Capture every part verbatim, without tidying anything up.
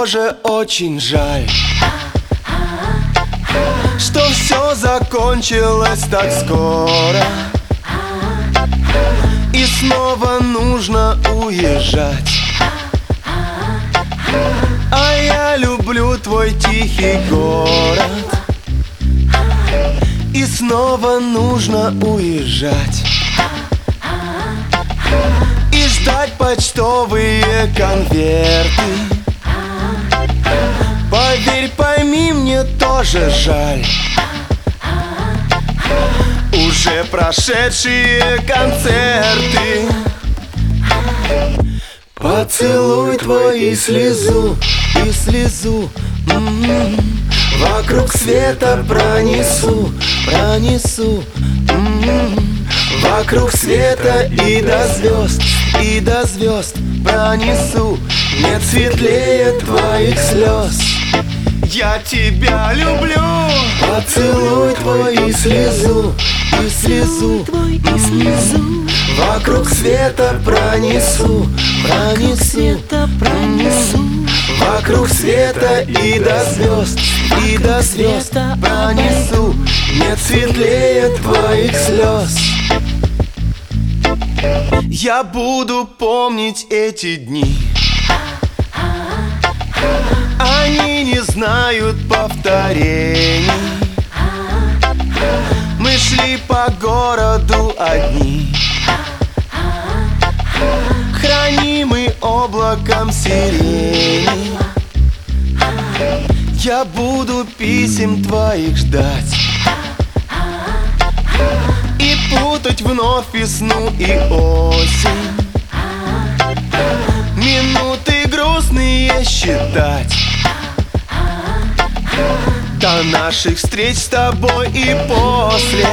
тоже очень жаль, что все закончилось так скоро, и снова нужно уезжать. А я люблю твой тихий город, и снова нужно уезжать и ждать почтовые конверты. Поверь, пойми, мне тоже жаль уже прошедшие концерты. Поцелуй твой и слезу, и слезу, м-м-м. Вокруг света пронесу, пронесу, м-м-м. Вокруг света и до звезд, и до звезд пронесу. Нет светлее твоих слез. Я тебя люблю. Поцелуй твой и слезу, и слезу, м-м-м. Вокруг света пронесу, пронесу, пронесу. Вокруг света и до звезд, и до звезд пронесу. Нет светлее твоих слез. Я буду помнить эти дни, они не знают повторений. Мы шли по городу одни, хранимый облаком сирени. Я буду писем твоих ждать и путать вновь весну и осень, минуты грустные считать до наших встреч с тобой и после.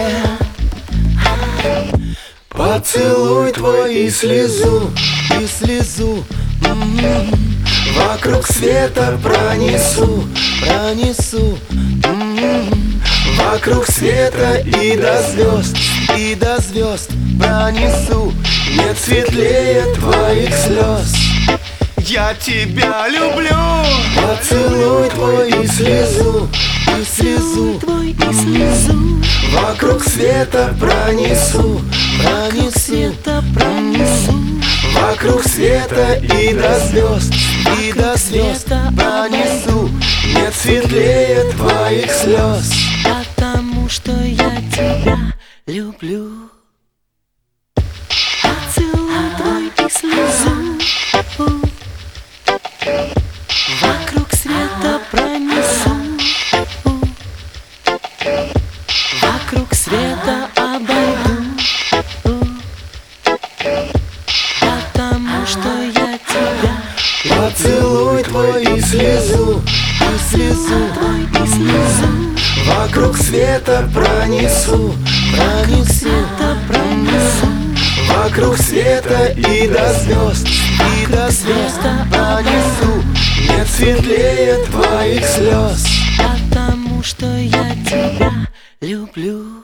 Поцелуй твой и слезу, и слезу, м-м-м. Вокруг света пронесу, пронесу, м-м-м. Вокруг света и до звезд, и до звезд пронесу. Нет светлее твоих слез. Я тебя люблю. Поцелуй твой и слезу, и слезу, м-м-м. Вокруг света пронесу, пронесу, пронесу. Вокруг света и до звезд, и до звезд пронесу. Нет светлее твоих слез. Потому что я тебя люблю. Поцелуй твой и слезу, вокруг света пронесу, вокруг света обойду. Потому что я тебя Поцелуй твой и слезу, и слезу, м-м-м. Вокруг света пронесу, пронесу, пронесу. Вокруг света и до звезд, и до звезд пронесу. Нет светлее твоих слез. потому что я тебя люблю.